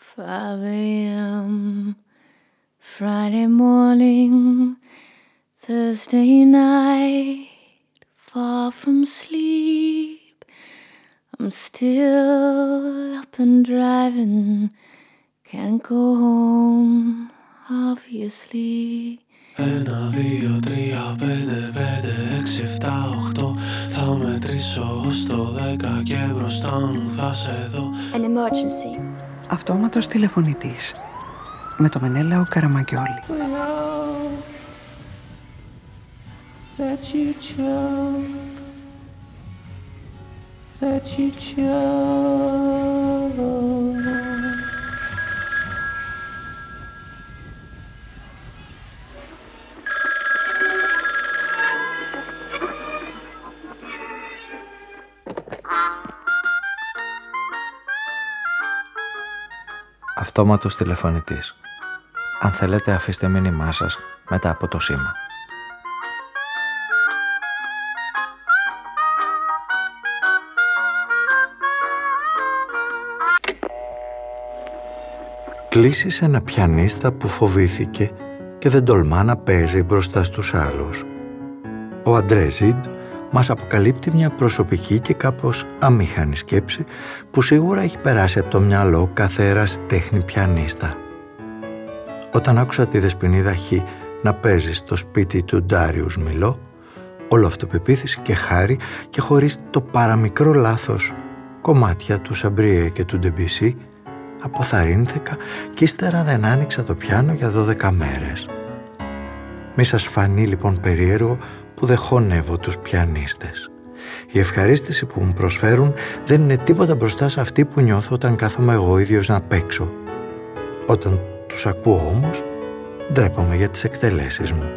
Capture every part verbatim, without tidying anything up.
five a.m. Friday morning, Thursday night, far from sleep. I'm still up and driving, can't go home, obviously. Ένα, δύο, τρία, πέντε, πέντε, έξι, εφτά, οχτώ. Θα μετρήσω ως το δέκα και μπροστά μου θα σε δω. An emergency. Αυτόματος τηλεφωνητής με το Μενέλαο Καραμαγκιόλη. That you choke, that you choke. Αυτόματος τηλεφωνητής. Αν θέλετε, αφήστε μήνυμά σας μετά από το σήμα. Κλείσεις ένα πιανίστα που φοβήθηκε και δεν τολμά να παίζει μπροστά στους άλλους. Ο Αντρέ Ζιντ μας αποκαλύπτει μια προσωπική και κάπως αμήχανη σκέψη που σίγουρα έχει περάσει από το μυαλό κάθε ερασιτέχνη πιανίστα. Όταν άκουσα τη Δεσποινίδα Χ να παίζει στο σπίτι του Ντάριους Μιλό, όλο αυτοπεποίθηση και χάρη και χωρίς το παραμικρό λάθος κομμάτια του Σαμπριέ και του Ντεμπισί, αποθαρρύνθηκα και ύστερα δεν άνοιξα το πιάνο για δώδεκα μέρες. Μη σας φανεί λοιπόν περίεργο που δεν χωνεύω τους πιανίστες. Η ευχαρίστηση που μου προσφέρουν δεν είναι τίποτα μπροστά σε αυτή που νιώθω όταν κάθομαι εγώ ίδιος να παίξω. Όταν τους ακούω όμως, ντρέπομαι για τις εκτελέσεις μου.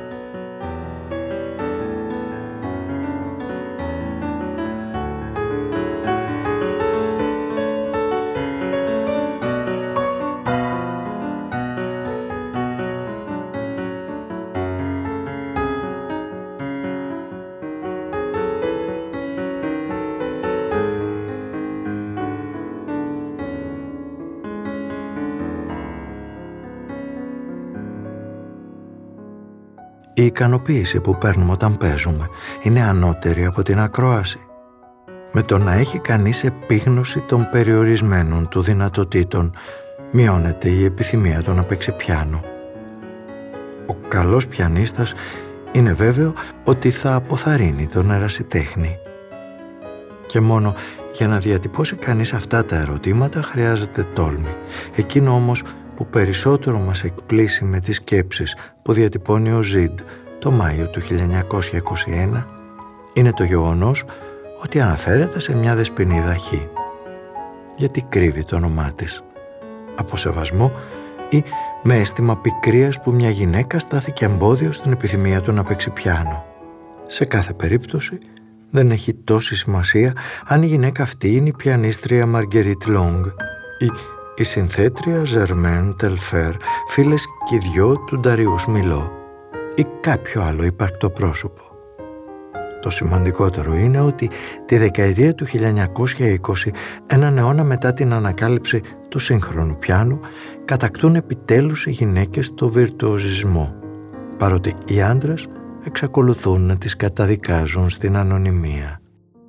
Η ικανοποίηση που παίρνουμε όταν παίζουμε είναι ανώτερη από την ακρόαση. Με το να έχει κανείς επίγνωση των περιορισμένων του δυνατοτήτων, μειώνεται η επιθυμία του να παίξει πιάνο. Ο καλός πιανίστας είναι βέβαιο ότι θα αποθαρρύνει τον ερασιτέχνη. Και μόνο για να διατυπώσει κανείς αυτά τα ερωτήματα χρειάζεται τόλμη. Εκείνο όμως που περισσότερο μας εκπλήσει με τις σκέψεις που διατυπώνει ο Ζιντ το Μάιο του χίλια εννιακόσια είκοσι ένα είναι το γεγονός ότι αναφέρεται σε μια Δεσποινίδα Χ. Γιατί κρύβει το όνομά της? Από σεβασμό ή με αίσθημα πικρίας που μια γυναίκα στάθηκε εμπόδιο στην επιθυμία του να παίξει πιάνο? Σε κάθε περίπτωση δεν έχει τόση σημασία αν η γυναίκα αυτή είναι η πιανίστρια Μαργκερίτ Λόγκ ή η συνθέτρια Ζερμέν Τελφέρ, φίλες και δυο του Νταριούς Μιλό ή κάποιο άλλο υπαρκτό πρόσωπο. Το σημαντικότερο είναι ότι τη δεκαετία του χίλια εννιακόσια είκοσι, έναν αιώνα μετά την ανακάλυψη του σύγχρονου πιάνου, κατακτούν επιτέλους οι γυναίκες το βιρτουοζισμό, παρότι οι άντρες εξακολουθούν να τις καταδικάζουν στην ανωνυμία.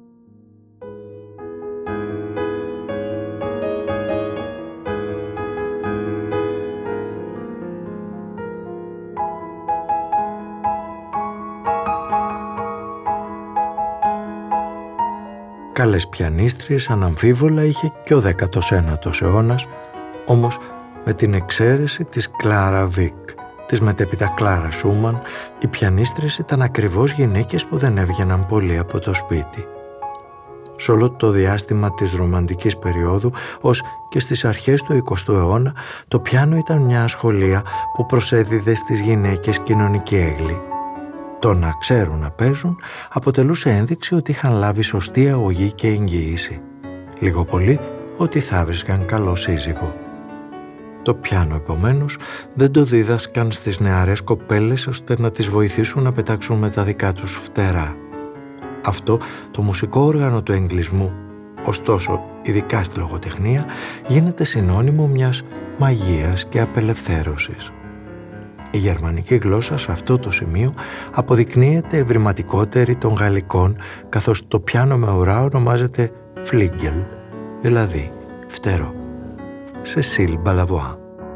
Καλές πιανίστριες αναμφίβολα είχε και ο δέκατος ένατος αιώνας, όμως με την εξαίρεση της Κλάρα Βίκ, της μετέπειτα Κλάρα Σούμαν, οι πιανίστριες ήταν ακριβώς γυναίκες που δεν έβγαιναν πολύ από το σπίτι. Σε όλο το διάστημα της ρομαντικής περίοδου, ως και στις αρχές του εικοστού αιώνα, το πιάνο ήταν μια ασχολία που προσέδιδε στις γυναίκες κοινωνική έγκλη. Το να ξέρουν να παίζουν αποτελούσε ένδειξη ότι είχαν λάβει σωστή αγωγή και εγγύηση. Λίγο πολύ ότι θα βρίσκαν καλό σύζυγο. Το πιάνο επομένως δεν το δίδασκαν στις νεαρές κοπέλες ώστε να τις βοηθήσουν να πετάξουν με τα δικά τους φτερά. Αυτό το μουσικό όργανο του εγκλισμού ωστόσο ειδικά στη λογοτεχνία, γίνεται συνώνυμο μιας μαγείας και απελευθέρωσης. Η γερμανική γλώσσα σε αυτό το σημείο αποδεικνύεται ευρηματικότερη των γαλλικών, καθώς το πιάνο με ουρά ονομάζεται Flügel, δηλαδή φτερό. Cécile Balavoine.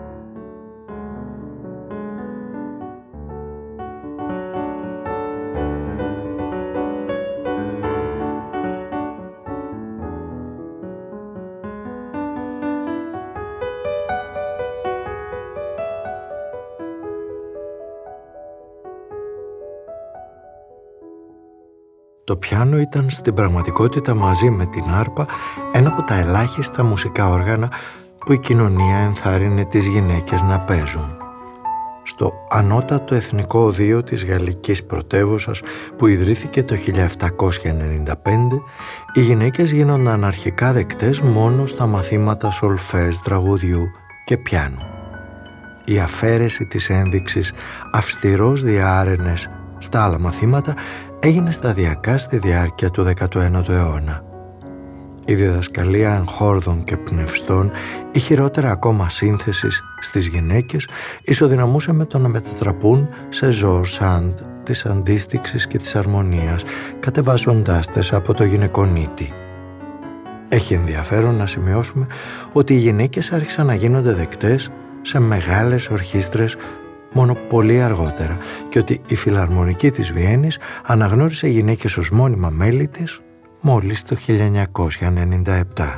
Το πιάνο ήταν στην πραγματικότητα μαζί με την άρπα ένα από τα ελάχιστα μουσικά όργανα που η κοινωνία ενθάρρυνε τις γυναίκες να παίζουν. Στο ανώτατο εθνικό οδείο της γαλλικής πρωτεύουσας που ιδρύθηκε το χίλια επτακόσια ενενήντα πέντε, οι γυναίκες γίνονταν αρχικά δεκτές μόνο στα μαθήματα σολφές, τραγουδιού και πιάνου. Η αφαίρεση της ένδειξης αυστηρός διάρενες στα άλλα μαθήματα έγινε σταδιακά στη διάρκεια του δέκατου ένατου αιώνα. Η διδασκαλία εγχόρδων και πνευστών ή χειρότερα ακόμα σύνθεσης στις γυναίκες ισοδυναμούσε με το να μετατραπούν σε ζώο σαντ της αντίστοιξης και της αρμονίας, κατεβάζοντάς τες από το γυναικονίτη. Έχει ενδιαφέρον να σημειώσουμε ότι οι γυναίκες άρχισαν να γίνονται δεκτές σε μεγάλες ορχήστρες μόνο πολύ αργότερα και ότι η Φιλαρμονική της Βιέννης αναγνώρισε γυναίκες ως μόνιμα μέλη της μόλις το χίλια εννιακόσια ενενήντα επτά.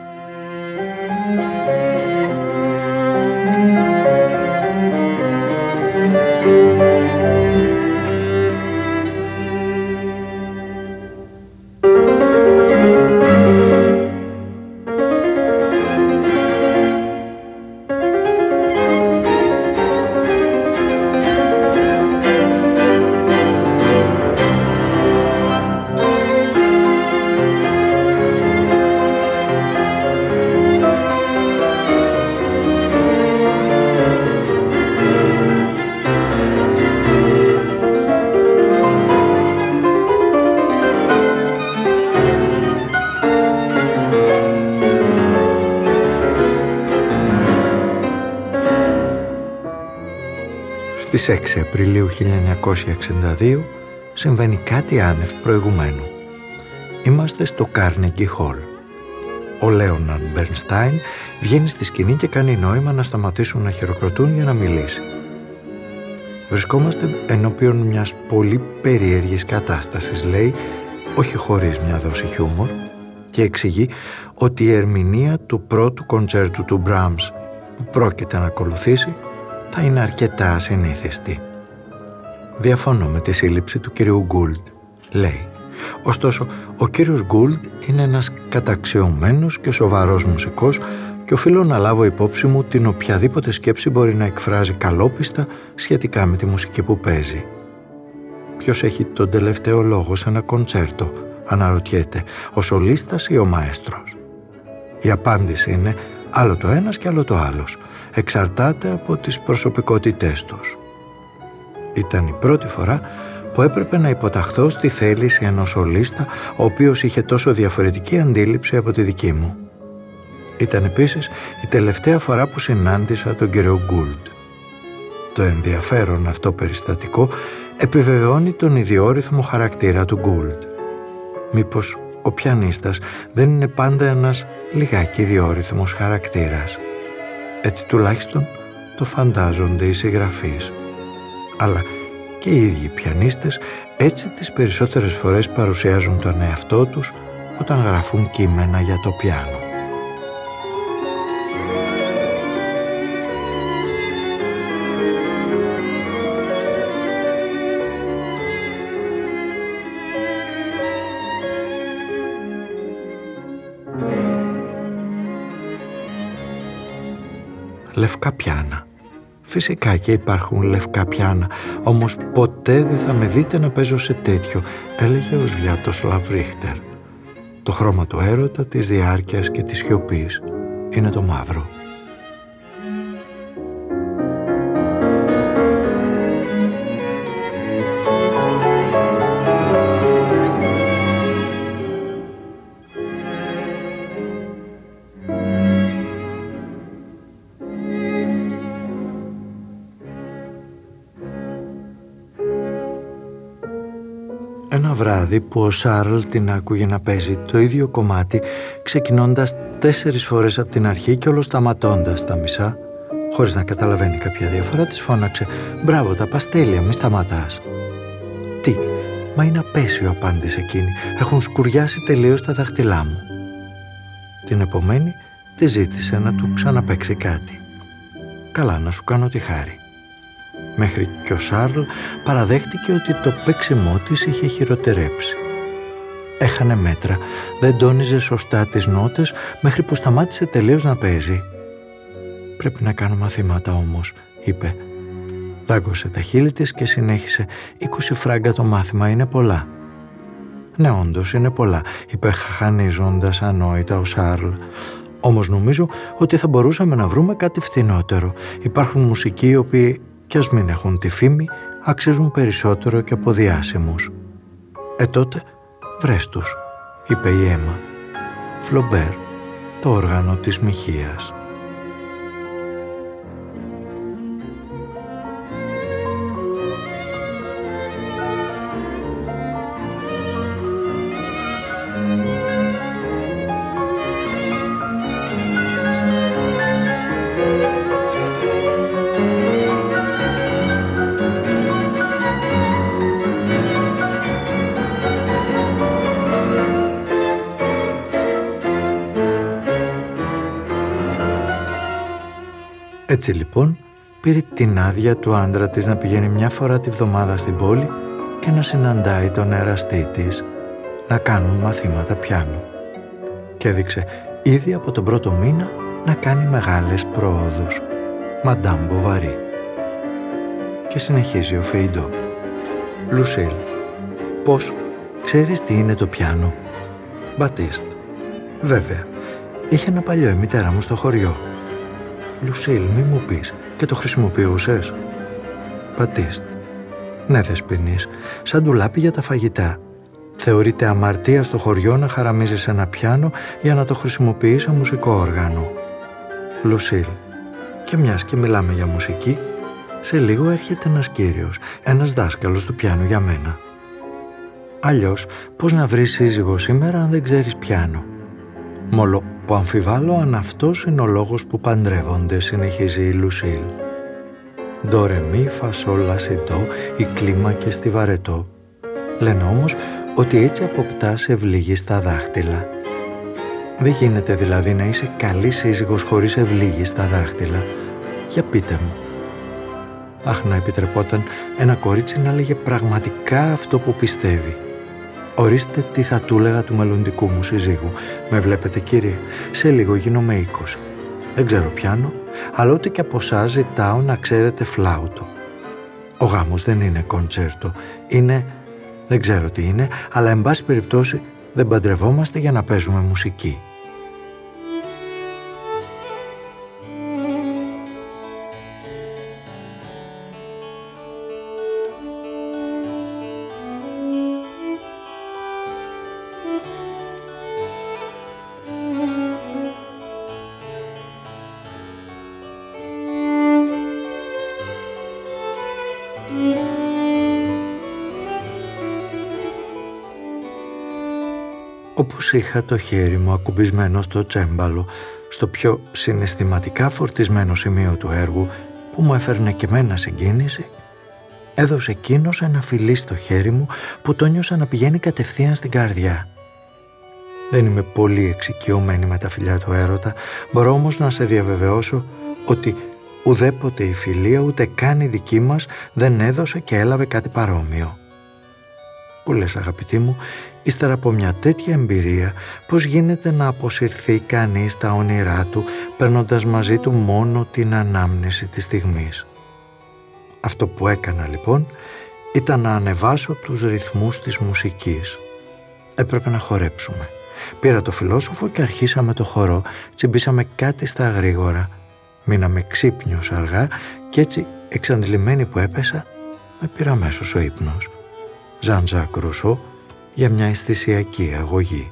Στις έξι Απριλίου χίλια εννιακόσια εξήντα δύο συμβαίνει κάτι άνευ προηγουμένου. Είμαστε στο Carnegie Hall. Ο Λέοναρντ Μπερνστάιν βγαίνει στη σκηνή και κάνει νόημα να σταματήσουν να χειροκροτούν για να μιλήσει. Βρισκόμαστε ενώπιον μιας πολύ περίεργης κατάστασης, λέει, όχι χωρίς μια δόση χιούμορ, και εξηγεί ότι η ερμηνεία του πρώτου κοντσέρτου του Brahms που πρόκειται να ακολουθήσει θα είναι αρκετά ασυνήθιστη. Διαφωνώ με τη σύλληψη του κυρίου Γκούλτ, λέει. Ωστόσο, ο κύριος Γκούλτ είναι ένας καταξιωμένος και σοβαρός μουσικός και οφείλω να λάβω υπόψη μου την οποιαδήποτε σκέψη μπορεί να εκφράζει καλόπιστα σχετικά με τη μουσική που παίζει. Ποιος έχει τον τελευταίο λόγο σε ένα κοντσέρτο, αναρωτιέται, ο σολίστας ή ο μαέστρος? Η απάντηση είναι άλλο το ένας και άλλο το άλλος. Εξαρτάται από τις προσωπικότητές τους. Ήταν η πρώτη φορά που έπρεπε να υποταχθώ στη θέληση ενός σολίστα, ο οποίος είχε τόσο διαφορετική αντίληψη από τη δική μου. Ήταν επίσης η τελευταία φορά που συνάντησα τον κύριο Γκούλτ. Το ενδιαφέρον αυτό περιστατικό επιβεβαιώνει τον ιδιόρυθμο χαρακτήρα του Γκούλτ. Μήπως ο πιανίστας δεν είναι πάντα ένας λιγάκι ιδιόρυθμος χαρακτήρας? Έτσι τουλάχιστον το φαντάζονται οι συγγραφείς. Αλλά και οι ίδιοι πιανίστες έτσι τις περισσότερες φορές παρουσιάζουν τον εαυτό τους όταν γράφουν κείμενα για το πιάνο. Λευκά πιάνα. Φυσικά και υπάρχουν λευκά πιάνα, όμως ποτέ δεν θα με δείτε να παίζω σε τέτοιο, έλεγε ο Σβιάτοσλαβ Ρίχτερ. Το χρώμα του έρωτα, της διάρκειας και της σιωπής είναι το μαύρο. ένα βράδυ που ο Σάρλ την άκουγε να παίζει το ίδιο κομμάτι, ξεκινώντας τέσσερις φορές από την αρχή και όλο σταματώντας τα μισά, χωρίς να καταλαβαίνει κάποια διαφορά, της φώναξε «Μπράβο, τα πας τέλεια, μη σταματάς». «Τι, μα είναι απέσιο», απάντησε εκείνη, «έχουν σκουριάσει τελείως τα δάχτυλά μου». Την επομένη τη ζήτησε να του ξαναπαίξει κάτι. «Καλά, να σου κάνω τη χάρη». Μέχρι και ο Σάρλ παραδέχτηκε ότι το παίξιμό της είχε χειροτερέψει. Έχανε μέτρα, δεν τόνιζε σωστά τις νότες μέχρι που σταμάτησε τελείως να παίζει. «Πρέπει να κάνω μαθήματα όμως», είπε. Δάγκωσε τα χείλη της και συνέχισε «είκοσι φράγκα το μάθημα είναι πολλά». «Ναι, όντως είναι πολλά», είπε χαχανίζοντας ανόητα ο Σάρλ. «Όμως νομίζω ότι θα μπορούσαμε να βρούμε κάτι φθηνότερο. Υπάρχουν μουσικοί οι οποίοι, κι ας μην έχουν τη φήμη, αξίζουν περισσότερο και από διάσημους». «Ε, τότε βρες τους», είπε η Έμα. «Φλομπέρ, το όργανο της Μοιχείας». Έτσι λοιπόν πήρε την άδεια του άντρα της να πηγαίνει μια φορά τη βδομάδα στην πόλη και να συναντάει τον εραστή της, να κάνουν μαθήματα πιάνου. Και έδειξε ήδη από τον πρώτο μήνα να κάνει μεγάλες προόδους. Μαντάμ Μποβαρί. Και συνεχίζει ο Φεϊντό. «Λουσίλ, πώς, ξέρεις τι είναι το πιάνο?» «Μπατίστ, βέβαια, είχε ένα παλιό η μητέρα μου στο χωριό». «Λουσίλ, μη μου πεις, και το χρησιμοποιούσες?» «Μπατίστ, ναι δεσποινής, σαν ντουλάπι για τα φαγητά. Θεωρείται αμαρτία στο χωριό να χαραμίζεις ένα πιάνο για να το χρησιμοποιείς σαν μουσικό όργανο». «Λουσίλ, και μιας και μιλάμε για μουσική, σε λίγο έρχεται ένας κύριος, ένας δάσκαλος του πιάνου για μένα. Αλλιώς, πώς να βρεις σύζυγο σήμερα αν δεν ξέρεις πιάνο? Μόλο που αμφιβάλλω αν αυτός είναι ο λόγος που παντρεύονται», συνεχίζει η Λουσίλ. «Ντο ρε μι φα σολ λα σι ντο, η κλίμακες στη βαρετό. Λένε όμως ότι έτσι αποκτάς ευλίγη στα δάχτυλα. Δεν γίνεται δηλαδή να είσαι καλή σύζυγος χωρίς ευλίγη στα δάχτυλα? Για πείτε μου». Αχ, να επιτρεπόταν ένα κορίτσι να λέγε πραγματικά αυτό που πιστεύει. Ορίστε τι θα του έλεγα του μελλοντικού μου συζύγου. «Με βλέπετε κύριε, σε λίγο γίνομαι είκοσι. Δεν ξέρω πιάνο, αλλά ούτε και από εσάς ζητάω να ξέρετε φλάουτο. Ο γάμος δεν είναι κοντσέρτο, είναι, δεν ξέρω τι είναι, αλλά εν πάση περιπτώσει δεν παντρευόμαστε για να παίζουμε μουσική». Όπως είχα το χέρι μου ακουμπισμένο στο τσέμπαλο, στο πιο συναισθηματικά φορτισμένο σημείο του έργου που μου έφερνε και μένα συγκίνηση, έδωσε εκείνος ένα φιλί στο χέρι μου που το νιώσα να πηγαίνει κατευθείαν στην καρδιά. Δεν είμαι πολύ εξοικειωμένη με τα φιλιά του έρωτα, μπορώ όμως να σε διαβεβαιώσω ότι ουδέποτε η φιλία ούτε καν η δική μας δεν έδωσε και έλαβε κάτι παρόμοιο. Που λες αγαπητή μου, ύστερα από μια τέτοια εμπειρία, πώς γίνεται να αποσυρθεί κανείς στα όνειρά του, παίρνοντας μαζί του μόνο την ανάμνηση της στιγμής? Αυτό που έκανα λοιπόν ήταν να ανεβάσω τους ρυθμούς της μουσικής. Έπρεπε να χορέψουμε. Πήρα το φιλόσοφο και αρχίσαμε το χορό, τσιμπήσαμε κάτι στα γρήγορα. Μείναμε ξύπνιος αργά και έτσι, εξαντλημένη που έπεσα, με πήρε αμέσως ο ύπνος. Ζαν Ζακ Ρουσό, για μια αισθησιακή αγωγή.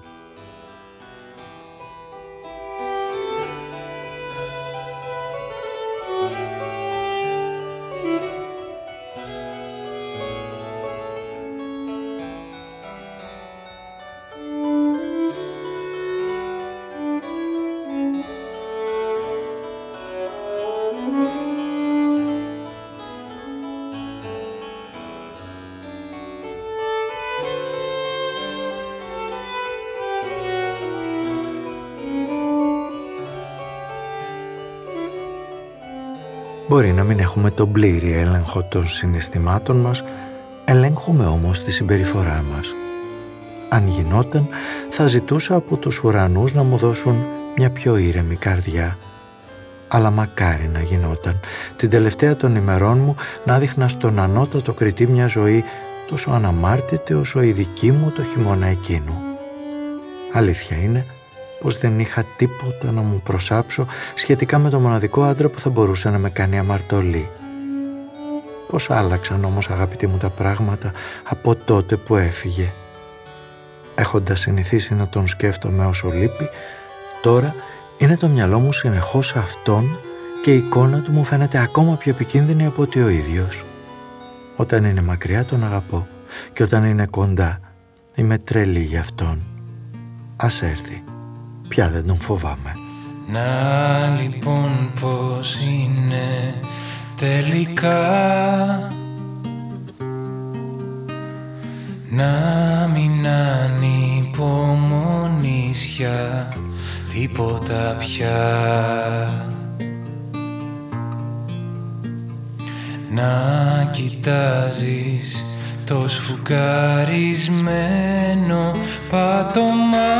Μπορεί να μην έχουμε τον πλήρη έλεγχο των συναισθημάτων μας, ελέγχουμε όμως τη συμπεριφορά μας. Αν γινόταν, θα ζητούσα από τους ουρανούς να μου δώσουν μια πιο ήρεμη καρδιά. Αλλά μακάρι να γινόταν, την τελευταία των ημερών μου να δείχνα στον ανώτατο κριτή μια ζωή τόσο αναμάρτητη όσο η δική μου το χειμώνα εκείνου. Αλήθεια είναι πως δεν είχα τίποτα να μου προσάψω σχετικά με το μοναδικό άντρα που θα μπορούσε να με κάνει αμαρτωλή. Πώς άλλαξαν όμως, αγαπητοί μου, τα πράγματα από τότε που έφυγε. Έχοντας συνηθίσει να τον σκέφτομαι όσο λείπει, τώρα είναι το μυαλό μου συνεχώς αυτόν και η εικόνα του μου φαίνεται ακόμα πιο επικίνδυνη από ότι ο ίδιος. Όταν είναι μακριά τον αγαπώ και όταν είναι κοντά είμαι τρελή γι' αυτόν. Ας έρθει, πια δεν τον φοβάμαι. Να λοιπόν πως είναι τελικά, να μην ανυπομονείς για τίποτα πια, να κοιτάζεις το σφουγγαρισμένο πάτωμα,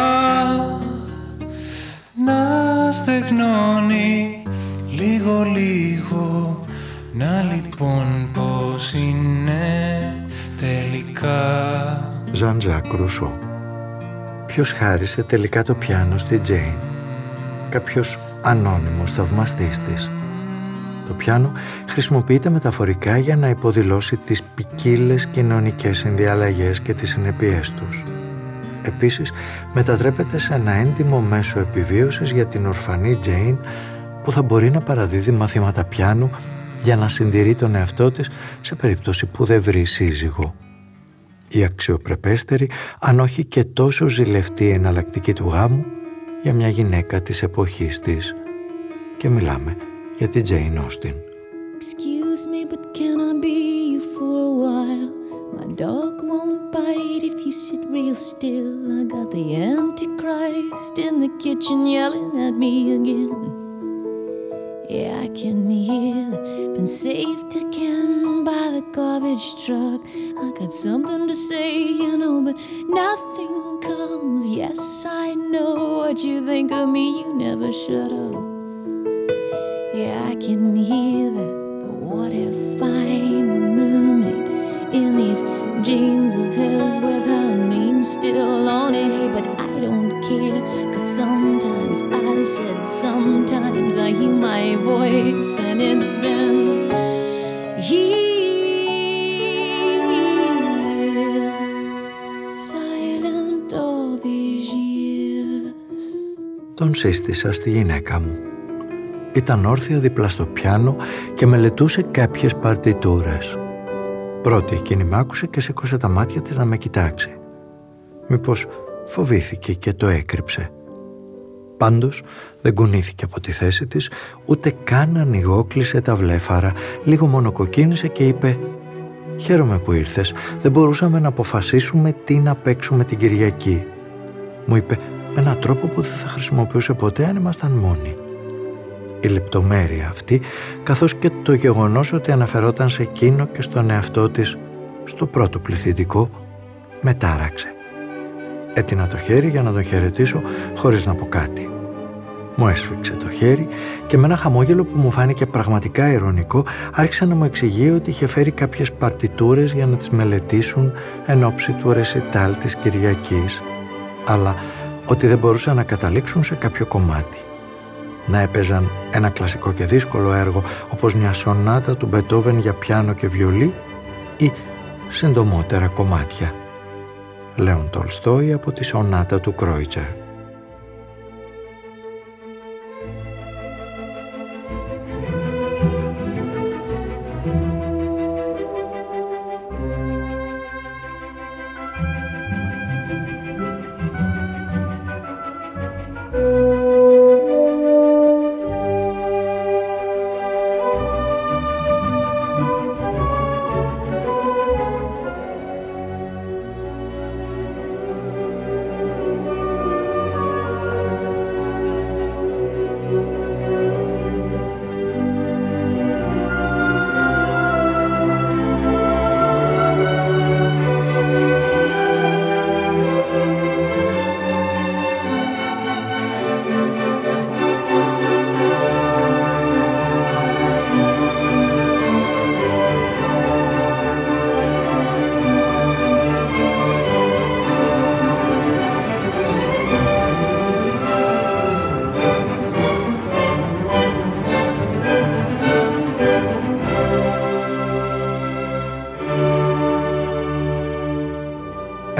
να στεγνώνει λίγο λίγο, να λοιπόν πως είναι τελικά. Ζαν Ζακ Ρουσό. Ποιος χάρισε τελικά το πιάνο στη Τζέιν? Κάποιος ανώνυμος θαυμαστής της. Το πιάνο χρησιμοποιείται μεταφορικά για να υποδηλώσει τις ποικίλες κοινωνικές συνδιαλλαγές και τις συνεπειές τους. Επίσης, μετατρέπεται σε ένα έντιμο μέσο επιβίωσης για την ορφανή Τζέιν που θα μπορεί να παραδίδει μαθήματα πιάνου για να συντηρεί τον εαυτό της σε περίπτωση που δεν βρει σύζυγο. Η αξιοπρεπέστερη, αν όχι και τόσο ζηλευτή εναλλακτική του γάμου για μια γυναίκα της εποχής της. Και μιλάμε για την Τζέιν Όστιν. Excuse me, but can I be you for a while? My dog won't bite if you sit real still. I got the Antichrist in the kitchen yelling at me again. Yeah, I can hear, been saved again by the garbage truck. I got something to say, you know, but nothing comes. Yes, I know what you think of me, you never shut up. Yeah, I can hear that, but what if I'm a mermaid in these jeans of his with her name still on it? Hey, but I don't care, cause sometimes I said sometimes I hear my voice and it's been here, silent all these years. Τον σύστησα στη γυναίκα μου. Ήταν όρθια δίπλα στο πιάνο και μελετούσε κάποιες παρτιτούρες. Πρώτη εκείνη μ' άκουσε και σήκωσε τα μάτια της να με κοιτάξει. Μήπως φοβήθηκε και το έκρυψε. Πάντως δεν κουνήθηκε από τη θέση της, ούτε καν ανοιγόκλεισε τα βλέφαρα, λίγο μονοκοκκίνησε και είπε «Χαίρομαι που ήρθες, δεν μπορούσαμε να αποφασίσουμε τι να παίξουμε την Κυριακή». Μου είπε με έναν τρόπο που δεν θα χρησιμοποιούσε ποτέ αν ήμασταν μόνοι. Η λεπτομέρεια αυτή, καθώς και το γεγονός ότι αναφερόταν σε εκείνο και στον εαυτό της στο πρώτο πληθυντικό, με τάραξε. Έτεινα το χέρι για να τον χαιρετήσω χωρίς να πω κάτι. Μου έσφιξε το χέρι και με ένα χαμόγελο που μου φάνηκε πραγματικά ειρωνικό άρχισε να μου εξηγεί ότι είχε φέρει κάποιες παρτιτούρες για να τις μελετήσουν εν ώψη του ρεσιτάλ της Κυριακής, αλλά ότι δεν μπορούσαν να καταλήξουν σε κάποιο κομμάτι. Να έπαιζαν ένα κλασικό και δύσκολο έργο όπως μια σονάτα του Μπετόβεν για πιάνο και βιολί ή συντομότερα κομμάτια. Λέον Τολστόι από τη σονάτα του Κρόιτσερ.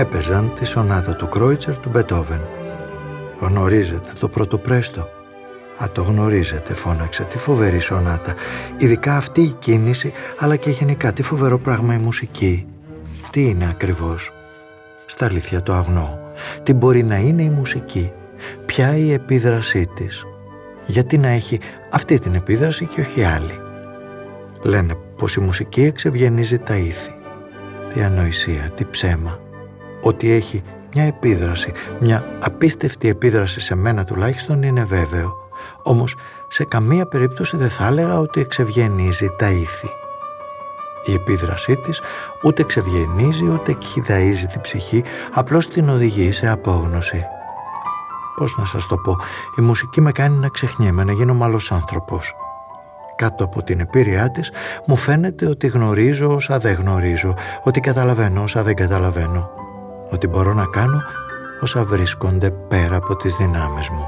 έπαιζαν τη σονάτα του Κρόιτσερ του Μπετόβεν. «Γνωρίζετε το πρώτο πρέστο?» «Α, το γνωρίζετε», φώναξε, «τη φοβερή σονάτα. Ειδικά αυτή η κίνηση, αλλά και γενικά τι φοβερό πράγμα η μουσική. Τι είναι ακριβώς?» «Στα αλήθεια το αγνώ. Τι μπορεί να είναι η μουσική? Ποια η επίδρασή της? Γιατί να έχει αυτή την επίδραση και όχι άλλη?» «Λένε πως η μουσική εξευγενίζει τα ήθη». «Τι ανοησία, τι ψέμα. Ότι έχει μια επίδραση, μια απίστευτη επίδραση σε μένα τουλάχιστον είναι βέβαιο. Όμως σε καμία περίπτωση δεν θα έλεγα ότι εξευγενίζει τα ήθη. Η επίδρασή της ούτε εξευγενίζει ούτε εκχυδαίζει την ψυχή, απλώς την οδηγεί σε απόγνωση. Πώς να σας το πω, η μουσική με κάνει να ξεχνιέμαι, να γίνω άλλος άνθρωπος. Κάτω από την επίρρειά της μου φαίνεται ότι γνωρίζω όσα δεν γνωρίζω, ότι καταλαβαίνω όσα δεν καταλαβαίνω, ότι μπορώ να κάνω όσα βρίσκονται πέρα από τις δυνάμεις μου.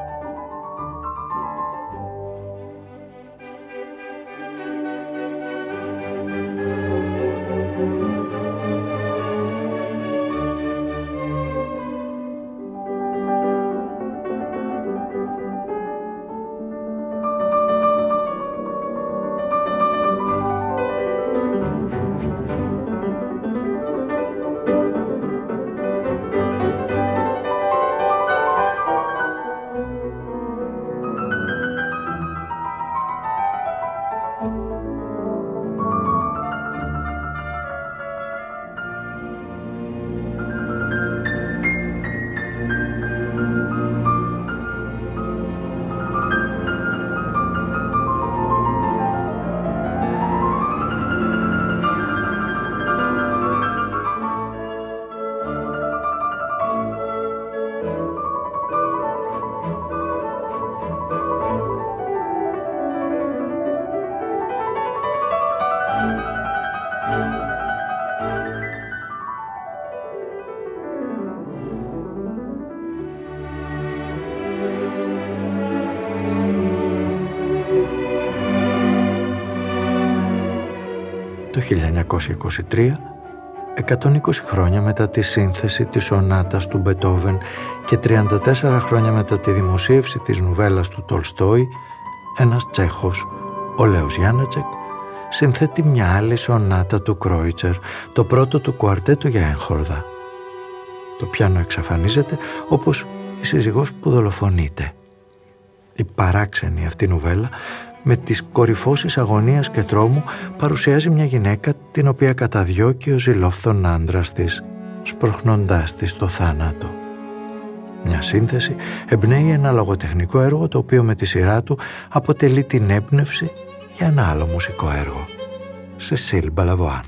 Το χίλια εννιακόσια είκοσι τρία, εκατόν είκοσι χρόνια μετά τη σύνθεση της σονάτας του Μπετόβεν και τριάντα τέσσερα χρόνια μετά τη δημοσίευση της νουβέλας του Τολστόι, ένας Τσέχος, ο Λέος Γιάννατσεκ, συνθέτει μια άλλη σονάτα του Κρόιτσερ, το πρώτο του κουαρτέτο για έγχορδα. Το πιάνο εξαφανίζεται όπως η σύζυγός που δολοφονείται. Η παράξενη αυτή νουβέλα με τις κορυφώσεις αγωνίας και τρόμου παρουσιάζει μια γυναίκα την οποία καταδιώκει ο ζηλόφθον άντρας της, σπροχνώντας της στο θάνατο. Μια σύνθεση εμπνέει ένα λογοτεχνικό έργο το οποίο με τη σειρά του αποτελεί την έμπνευση για ένα άλλο μουσικό έργο. Σεσίλ Μπαλαβοάν.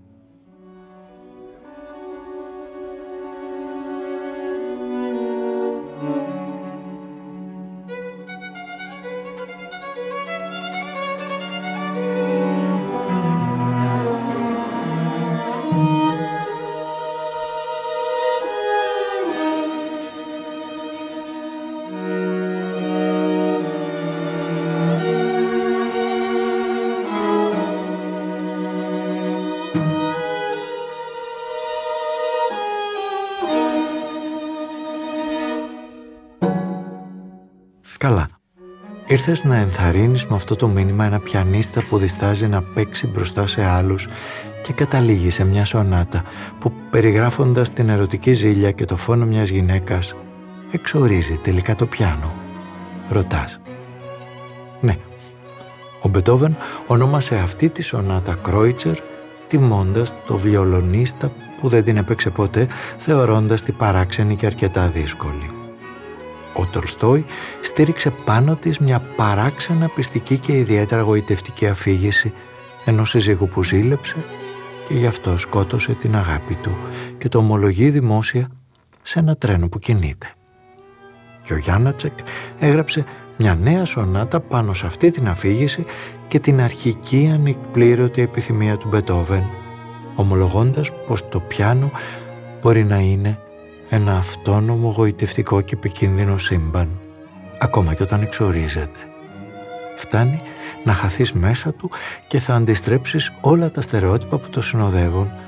Καλά. Ήρθες να ενθαρρύνεις με αυτό το μήνυμα ένα πιανίστα που διστάζει να παίξει μπροστά σε άλλους και καταλήγει σε μια σονάτα που, περιγράφοντας την ερωτική ζήλια και το φόνο μιας γυναίκας, εξορίζει τελικά το πιάνο. Ρωτάς. Ναι. Ο Μπετόβεν ονόμασε αυτή τη σονάτα Κρόιτσερ, τιμώντας το βιολονίστα που δεν την έπαιξε ποτέ, θεωρώντας την παράξενη και αρκετά δύσκολη. Ο Τολστόι στήριξε πάνω της μια παράξενα πιστική και ιδιαίτερα γοητευτική αφήγηση ενός συζύγου που ζήλεψε και γι' αυτό σκότωσε την αγάπη του και το ομολογεί δημόσια σε ένα τρένο που κινείται. Και ο Γιάννατσεκ έγραψε μια νέα σονάτα πάνω σε αυτή την αφήγηση και την αρχική ανεκπλήρωτη επιθυμία του Μπετόβεν, ομολογώντας πως το πιάνο μπορεί να είναι ένα αυτόνομο, γοητευτικό και επικίνδυνο σύμπαν, ακόμα και όταν εξορίζεται. Φτάνει να χαθείς μέσα του και θα αντιστρέψεις όλα τα στερεότυπα που το συνοδεύουν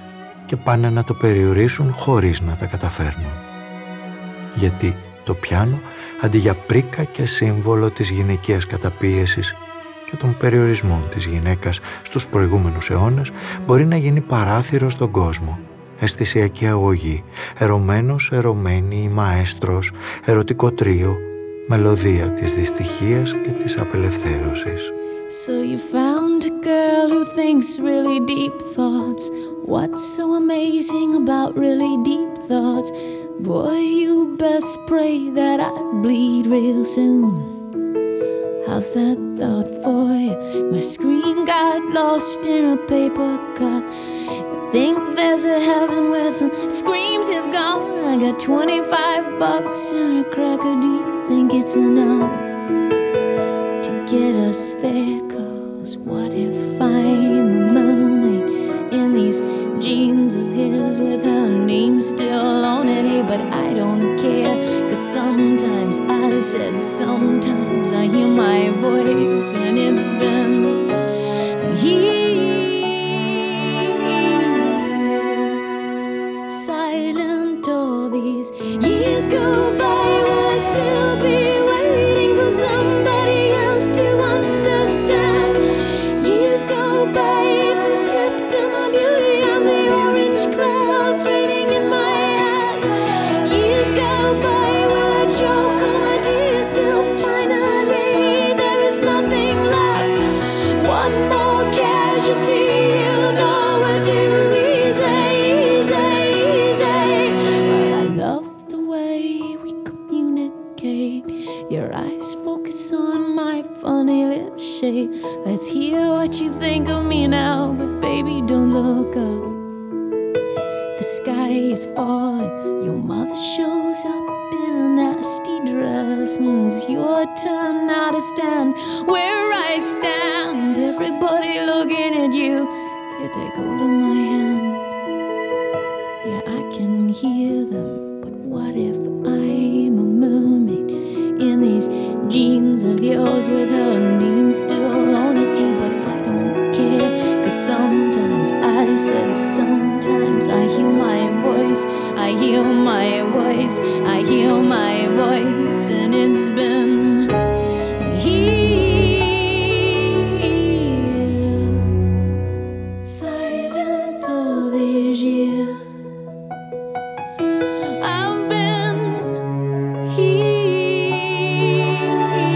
και πάνε να το περιορίσουν χωρίς να τα καταφέρνουν. Γιατί το πιάνο, αντί για πρίκα και σύμβολο της γυναικείας καταπίεσης και των περιορισμών της γυναίκας στους προηγούμενους αιώνες, μπορεί να γίνει παράθυρο στον κόσμο, αισθησιακή αγωγή, ερωμένος, ερωμένη ή μαέστρος, ερωτικό τρίο, μελωδία της δυστυχίας και της απελευθέρωσης. So you found a girl who thinks really deep thoughts. What's so amazing about really deep thoughts? Boy, you best pray that I bleed real soon. How's that thought for you? My screen got lost in a paper cup. Think there's a heaven where some screams have gone. I got twenty-five bucks and a cracker. Do you think it's enough to get us there? Cause what if I'm a mermaid in these jeans of his with her name still on it? Hey, but I don't care, cause sometimes I said sometimes I hear my voice and it's been here. Silent all these years go by, will I still be waiting for somebody else to understand? Years go by if I'm stripped of my beauty and the orange clouds raining in my hat. Years go by, will I choke on my tears till finally there is nothing left? One more casualty, you know we're too easy, easy, easy. Well, I love the way we communicate. Your eyes focus on my funny lip shape. Let's hear what you think of me now, but baby, don't look up. The sky is falling, your mother shows up in a nasty dress, and it's your turn now to stand where I stand. Everybody looking at you, you take hold of my hand. Yeah, I can hear them, but what if I'm a mermaid in these jeans of yours with her name still on it? Hey, but I don't care, cause sometimes I said sometimes I hear my voice, I hear my voice, I hear my voice, and it's been here, silent all these years. I've been here,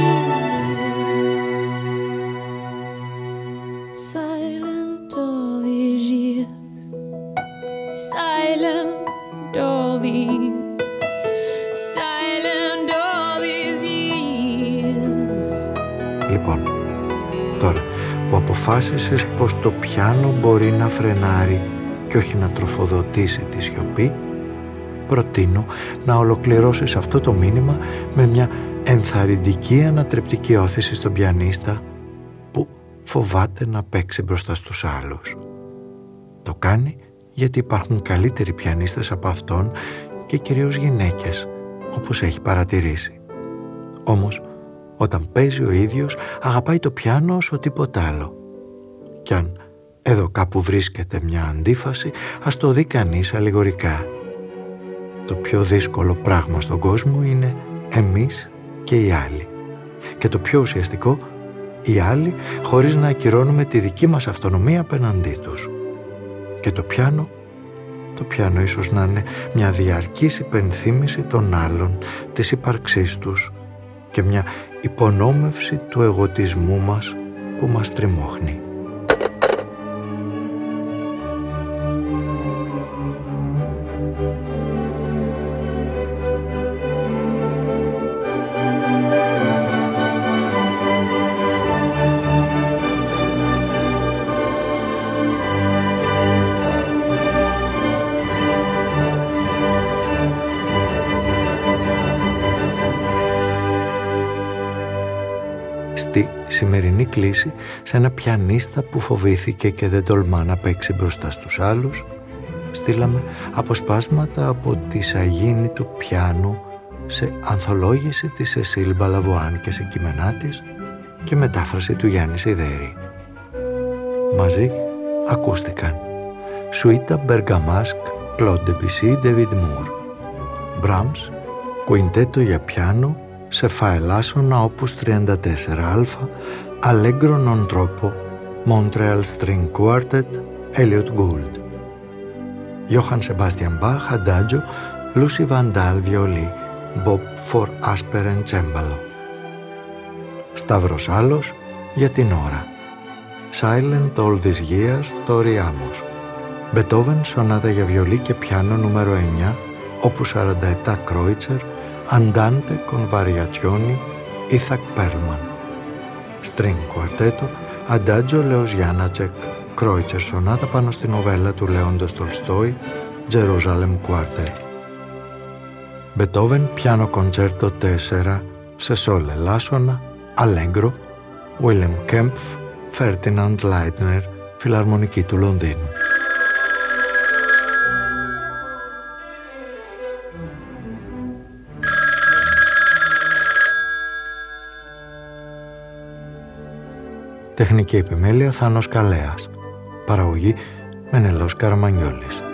silent all these years, silent all these, silent all these years. Λοιπόν, τώρα που αποφάσισες πως το πιάνο μπορεί να φρενάρει και όχι να τροφοδοτήσει τη σιωπή, προτείνω να ολοκληρώσεις αυτό το μήνυμα με μια ενθαρρυντική ανατρεπτική όθηση στον πιανίστα που φοβάται να παίξει μπροστά στους άλλους. Το κάνει γιατί υπάρχουν καλύτεροι πιανίστες από αυτόν και κυρίως γυναίκες, όπως έχει παρατηρήσει. Όμως, όταν παίζει ο ίδιος, αγαπάει το πιάνο όσο τίποτα άλλο. Κι αν εδώ κάπου βρίσκεται μια αντίφαση, ας το δει κανείς αλληγορικά. Το πιο δύσκολο πράγμα στον κόσμο είναι εμείς και οι άλλοι. Και το πιο ουσιαστικό, οι άλλοι χωρίς να ακυρώνουμε τη δική μας αυτονομία απέναντί τους. Και το πιάνο, το πιάνο ίσως να είναι μια διαρκής υπενθύμηση των άλλων, της ύπαρξής τους και μια υπονόμευση του εγωτισμού μας που μας τριμώχνει. Στη σημερινή κλίση, σε ένα πιανίστα που φοβήθηκε και δεν τολμά να παίξει μπροστά στους άλλους, στείλαμε αποσπάσματα από τη σαγίνη του πιάνου σε ανθολόγηση της Σεσίλ Μπαλαβουάν και σε κείμενά της και μετάφραση του Γιάννη Σιδέρη. Μαζί ακούστηκαν Σουίτα Μπεργαμάσκ, Κλοντ Ντεμπισί, Ντέβιντ Μουρ. Μπράμς, κουιντέτο για πιάνο, σε φα ελάσσονα όπους τριάντα τέσσερα α, Allegro non troppo, Montreal String Quartet, Elliot Gould. Johann Sebastian Bach, Adagio, Lucy Vandal, βιολί, Bob for Asperen, τσέμπαλο. Σταύρος Άλλος, για την ώρα. Silent All These Years, Tori Amos. Μπετόβεν, σονάτα για βιολί και πιάνο νούμερο εννιά, όπου σαράντα επτά Κρόιτσερ, Andante con variazioni, Ίθακ Πέρλμαν. String Quartetto, Adagio Λέος Γιάννατσεκ, Κρόιτσερ σονάτα πάνω στην νοβέλα του Λέοντος Τολστόι, Jerusalem Quartet. Μπετόβεν, πιάνο κοντσέρτο τέσσερα, σε σόλ ελάσσονα, Allegro, Willem Kempf, Ferdinand Leitner, Φιλαρμονική του Λονδίνου. Τεχνική επιμέλεια Θάνος Καλέας. Παραγωγή Μενελός Καραμανιόλης.